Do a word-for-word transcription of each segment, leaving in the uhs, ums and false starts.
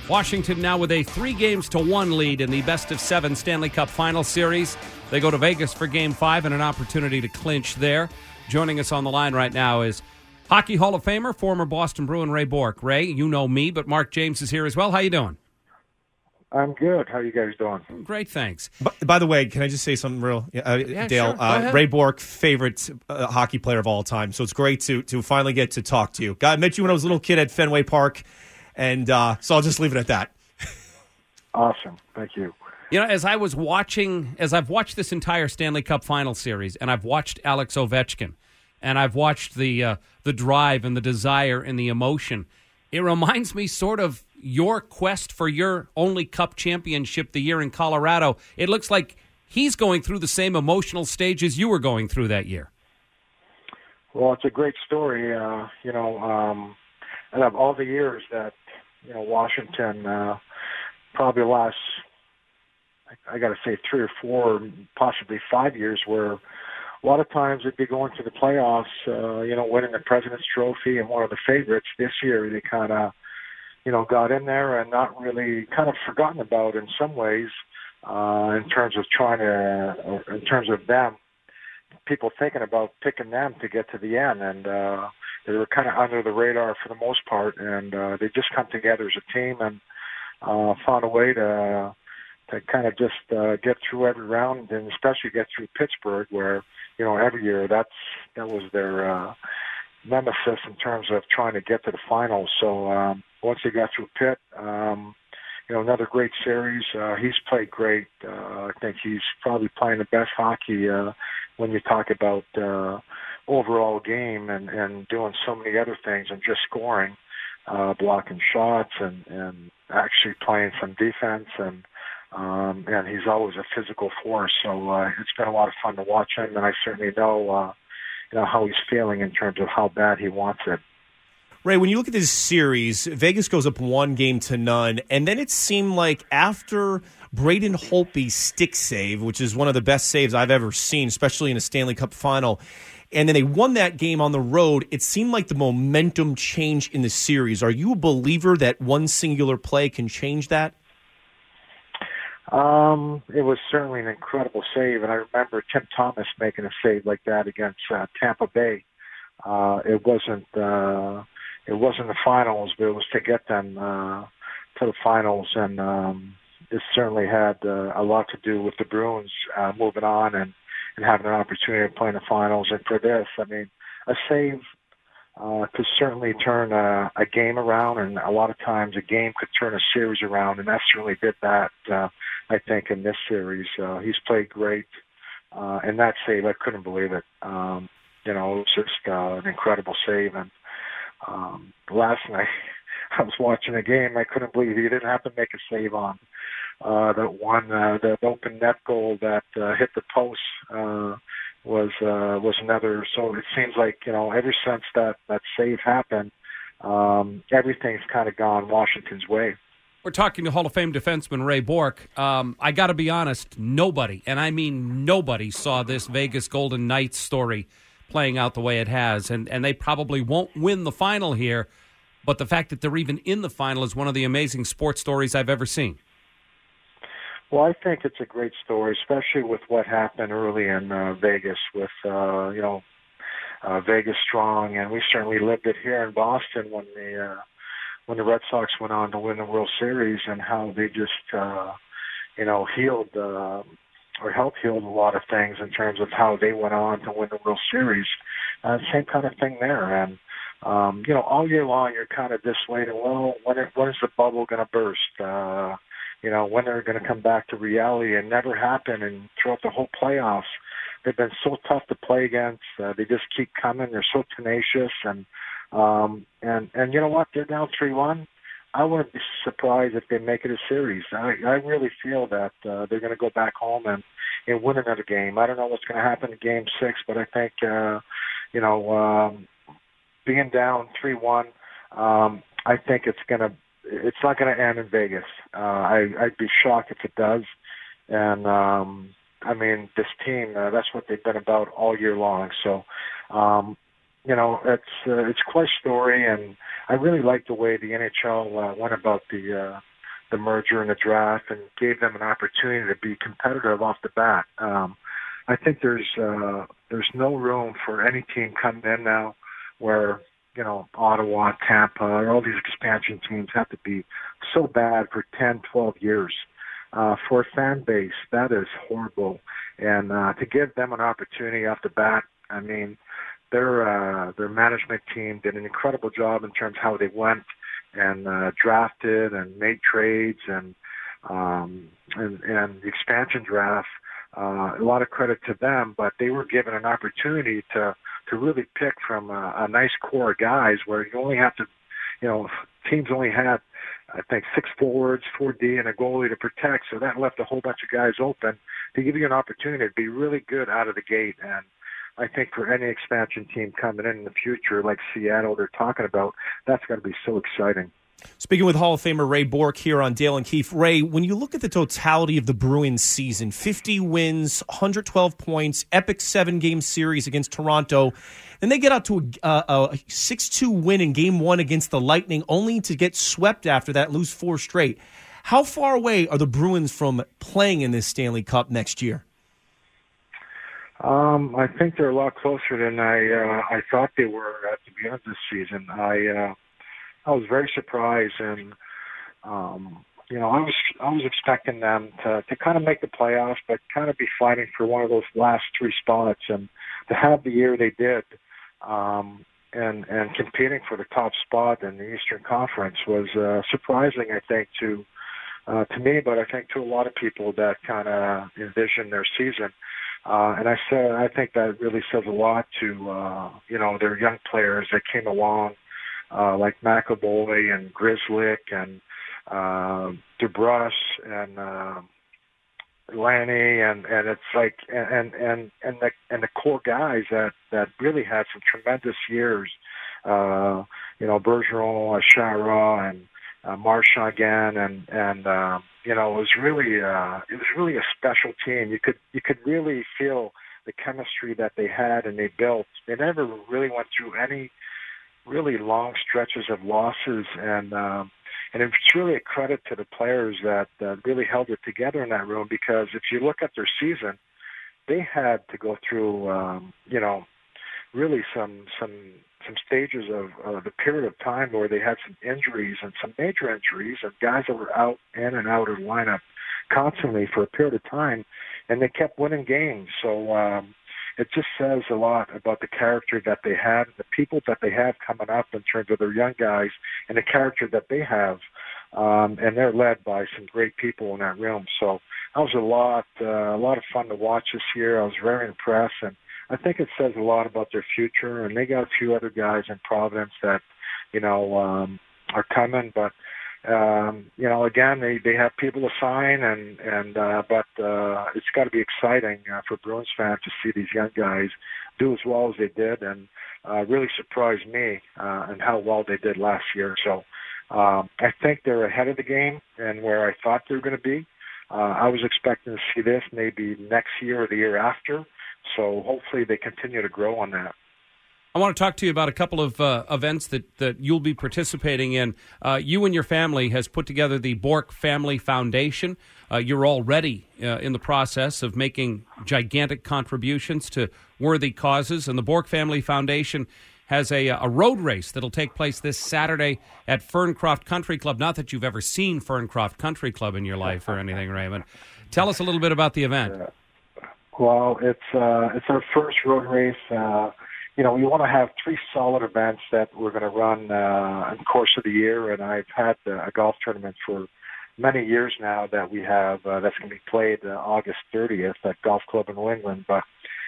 Washington now with a three games to one lead in the best of seven Stanley Cup Final Series. They go to Vegas for Game five and an opportunity to clinch there. Joining us on the line right now is Hockey Hall of Famer, former Boston Bruin Ray Bourque. Ray, you know me, but Mark James is here as well. How you doing? I'm good. How you guys doing? Great, thanks. By, by the way, can I just say something real? Uh, yeah, Dale, sure. uh, Ray Bourque, favorite uh, hockey player of all time. So it's great to to finally get to talk to you. I met you when I was a little kid at Fenway Park, and uh, so I'll just leave it at that. Awesome. Thank you. You know, as I was watching, as I've watched this entire Stanley Cup Final Series, and I've watched Alex Ovechkin, and I've watched the uh, the drive and the desire and the emotion, it reminds me sort of your quest for your only Cup championship the year in Colorado. It looks like he's going through the same emotional stages you were going through that year. Well, it's a great story. Uh, you know, um, out of all the years that, you know, Washington, uh, probably the last, I, I got to say three or four, possibly five years where a lot of times they'd be going to the playoffs, uh, you know, winning the President's Trophy and one of the favorites. This year they kind of, you know, got in there and not really kind of forgotten about in some ways uh, in terms of trying to, uh, in terms of them, people thinking about picking them to get to the end. And uh, they were kind of under the radar for the most part. And uh, they just come together as a team and uh, found a way to to kind of just uh, get through every round and especially get through Pittsburgh where, you know, every year that's, that was their uh, nemesis in terms of trying to get to the finals. So, um, once they got through Pitt, um, you know, another great series. Uh, he's played great. Uh, I think he's probably playing the best hockey uh, when you talk about uh, overall game and, and doing so many other things and just scoring, uh, blocking shots and, and actually playing some defense. And um, and he's always a physical force. So uh, it's been a lot of fun to watch him, and I certainly know, uh, you know, how he's feeling in terms of how bad he wants it. Ray, when you look at this series, Vegas goes up one game to none, and then it seemed like after Braden Holtby's stick save, which is one of the best saves I've ever seen, especially in a Stanley Cup final, and then they won that game on the road, it seemed like the momentum changed in the series. Are you a believer that one singular play can change that? Um, it was certainly an incredible save, and I remember Tim Thomas making a save like that against uh, Tampa Bay. Uh, it wasn't... Uh, It wasn't the finals, but it was to get them uh, to the finals, and um, it certainly had uh, a lot to do with the Bruins uh, moving on and, and having an opportunity to play in the finals. And for this, I mean, a save uh, could certainly turn a, a game around, and a lot of times a game could turn a series around, and that certainly did that, uh, I think, in this series. Uh, he's played great, uh, and that save, I couldn't believe it. Um, you know, it was just uh, an incredible save, and Um, last night I was watching a game. I couldn't believe he didn't have to make a save on uh, that one, uh, the open net goal that uh, hit the post uh, was uh, was another. So it seems like, you know, ever since that that save happened, um, everything's kind of gone Washington's way. We're talking to Hall of Fame defenseman Ray Bourque. Um, I got to be honest, nobody, and I mean nobody, saw this Vegas Golden Knights story playing out the way it has, and, and they probably won't win the final here, but the fact that they're even in the final is one of the amazing sports stories I've ever seen. Well, I think it's a great story, especially with what happened early in uh, Vegas with, uh, you know, uh, Vegas strong, and we certainly lived it here in Boston when the uh, when the Red Sox went on to win the World Series, and how they just, uh, you know, healed uh, or helped heal a lot of things in terms of how they went on to win the World Series. Uh, same kind of thing there. And, um, you know, all year long, you're kind of dissuaded, well, when, it, when is the bubble going to burst? Uh, you know, when they're going to come back to reality, and never happen. And throughout the whole playoffs, they've been so tough to play against. Uh, they just keep coming. They're so tenacious. And, um, and, and you know what? They're down three one. I wouldn't be surprised if they make it a series. I, I really feel that uh, they're going to go back home and, and win another game. I don't know what's going to happen in Game Six, but I think uh, you know, um, being down three one, um, I think it's going to. It's not going to end in Vegas. Uh, I, I'd be shocked if it does. And um, I mean, this team, uh, that's what they've been about all year long. So. Um, You know, it's uh, it's quite a story, and I really like the way the N H L uh, went about the uh, the merger and the draft and gave them an opportunity to be competitive off the bat. Um, I think there's uh, there's no room for any team coming in now where, you know, Ottawa, Tampa, all these expansion teams have to be so bad for ten, twelve years. Uh, for a fan base, that is horrible. And uh, to give them an opportunity off the bat, I mean, their uh, their management team did an incredible job in terms of how they went and uh, drafted and made trades and um, and, and the expansion draft. Uh, a lot of credit to them, but they were given an opportunity to to really pick from a, a nice core of guys where you only have to, you know, teams only had, I think, six forwards, four D, and a goalie to protect, so that left a whole bunch of guys open to give you an opportunity to be really good out of the gate. And I think for any expansion team coming in in the future, like Seattle they're talking about, that's got to be so exciting. Speaking with Hall of Famer Ray Bourque here on Dale and Keefe. Ray, when you look at the totality of the Bruins season, fifty wins, one hundred twelve points, epic seven-game series against Toronto, then they get out to a, a six two win in Game one against the Lightning, only to get swept after that, lose four straight. How far away are the Bruins from playing in this Stanley Cup next year? Um, I think they're a lot closer than I uh, I thought they were at the beginning of this season. I uh, I was very surprised, and um, you know, I was I was expecting them to to kind of make the playoffs, but kind of be fighting for one of those last three spots, and to have the year they did, um, and and competing for the top spot in the Eastern Conference was uh, surprising, I think, to uh, to me, but I think to a lot of people that kind of envisioned their season. Uh, and I said I think that really says a lot to uh, you know, their young players that came along. Uh, like McAvoy and Grzelcyk and uh, DeBrusk and uh, Lanny, and, and it's like and and and the and the core guys that, that really had some tremendous years. Uh, you know, Bergeron, Chara, and uh, Marchand again, and and uh, you know, it was really uh, it was really a special team. You could you could really feel the chemistry that they had and they built. They never really went through any really long stretches of losses, and um, and it's really a credit to the players that uh, really held it together in that room, because if you look at their season, they had to go through um, you know, really some some some stages of uh, the period of time where they had some injuries and some major injuries of guys that were out in and out of the lineup constantly for a period of time, and they kept winning games. So um, it just says a lot about the character that they had, the people that they have coming up in terms of their young guys, and the character that they have. Um, and they're led by some great people in that room. So that was a lot, uh, a lot of fun to watch this year. I was very impressed, and I think it says a lot about their future. And they got a few other guys in Providence that, you know, um, are coming, but. Um, you know, again, they, they have people to sign, and and uh, but uh, it's got to be exciting uh, for Bruins fans to see these young guys do as well as they did, and uh, really surprised me uh, and how well they did last year. So um, I think they're ahead of the game and where I thought they were going to be. Uh, I was expecting to see this maybe next year or the year after. So hopefully they continue to grow on that. I want to talk to you about a couple of uh, events that, that you'll be participating in. Uh, you and your family has put together the Bourque Family Foundation. Uh, you're already uh, in the process of making gigantic contributions to worthy causes, and the Bourque Family Foundation has a, a road race that'll take place this Saturday at Ferncroft Country Club. Not that you've ever seen Ferncroft Country Club in your life or anything, Raymond. Tell us a little bit about the event. Uh, well, it's uh, it's our first road race. Uh, You know, we want to have three solid events that we're going to run uh, in the course of the year, and I've had uh, a golf tournament for many years now that we have uh, that's going to be played uh, August thirtieth at Golf Club in New England. But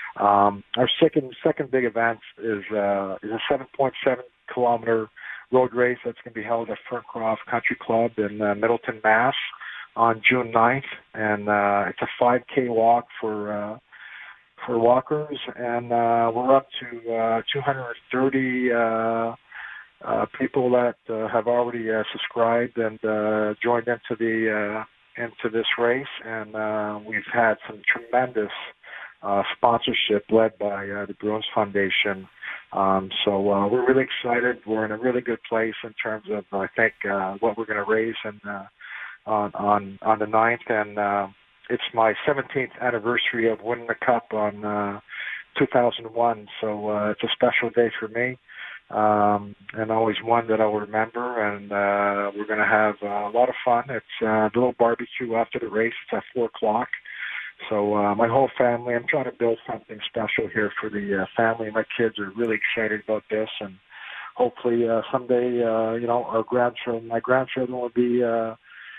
um, our second second big event is uh, is a seven point seven kilometer road race that's going to be held at Ferncroft Country Club in uh, Middleton, Mass, on June ninth, and uh, it's a five K walk for. Uh, for walkers, and uh, we're up to uh, two hundred thirty uh, uh, people that uh, have already uh, subscribed and uh, joined into the uh, into this race, and uh, we've had some tremendous uh, sponsorship led by uh, the Bruins Foundation. Um, so uh, we're really excited. We're in a really good place in terms of, I think, uh, what we're going to raise, and uh, on on on the ninth, and uh, it's my seventeenth anniversary of winning the Cup on uh, two thousand one. So uh, it's a special day for me, um, and always one that I'll remember. And uh, we're going to have uh, a lot of fun. It's uh, a little barbecue after the race. It's at four o'clock. So uh, my whole family, I'm trying to build something special here for the uh, family. My kids are really excited about this, and hopefully uh, someday, uh, you know, our grandchildren, my grandchildren will be uh,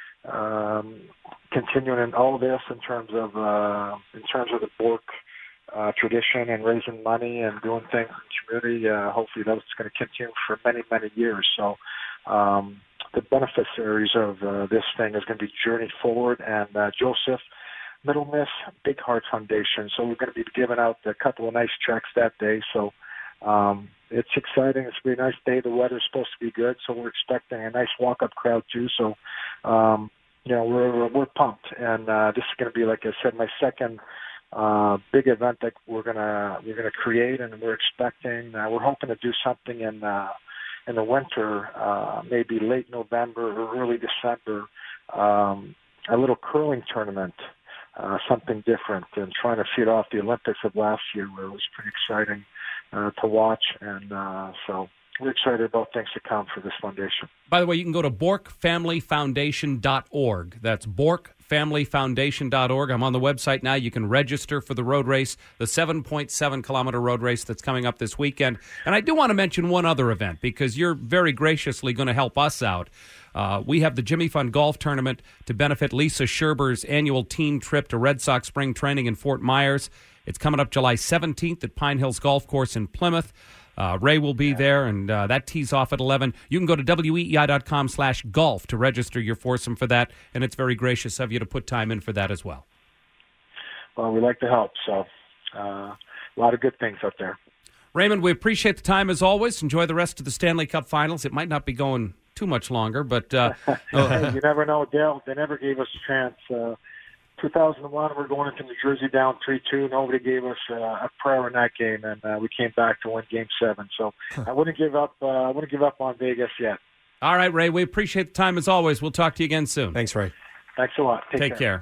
um, continuing in all this in terms of uh, in terms of the Bork uh, tradition and raising money and doing things in the community. Uh, hopefully that's going to continue for many, many years. So um, the beneficiaries of uh, this thing is going to be Journey Forward and uh, Joseph Middle Miss Big Heart Foundation. So we're going to be giving out a couple of nice checks that day. So um, it's exciting. It's going to be a nice day. The weather's supposed to be good, so we're expecting a nice walk-up crowd too. So, um, you know, we're we're pumped, and uh, this is going to be, like I said, my second uh, big event that we're gonna we're gonna create, and we're expecting. Uh, we're hoping to do something in uh, in the winter, uh, maybe late November or early December. Um, a little curling tournament. Uh, something different, and trying to feed off the Olympics of last year, where it was pretty exciting uh, to watch. And uh, so we're excited about things to come for this foundation. By the way, you can go to bork family foundation dot org. That's bork family foundation dot org. I'm on the website now. You can register for the road race, the seven point seven kilometer road race that's coming up this weekend. And I do want to mention one other event, because you're very graciously going to help us out. Uh, we have the Jimmy Fund Golf Tournament to benefit Lisa Scherber's annual team trip to Red Sox spring training in Fort Myers. It's coming up July seventeenth at Pine Hills Golf Course in Plymouth. Uh, Ray will be there, and uh, that tees off at eleven. You can go to W E E I dot com slash golf to register your foursome for that, and it's very gracious of you to put time in for that as well. Well, we like to help, so uh, a lot of good things out there. Raymond, we appreciate the time as always. Enjoy the rest of the Stanley Cup Finals. It might not be going too much longer, but uh, hey, you never know, Dale. They never gave us a chance. Uh, two thousand one, we're going into New Jersey down three two. Nobody gave us uh, a prayer in that game, and uh, we came back to win Game Seven. So I wouldn't give up. Uh, I wouldn't give up on Vegas yet. All right, Ray. We appreciate the time as always. We'll talk to you again soon. Thanks, Ray. Thanks a lot. Take, Take care. care.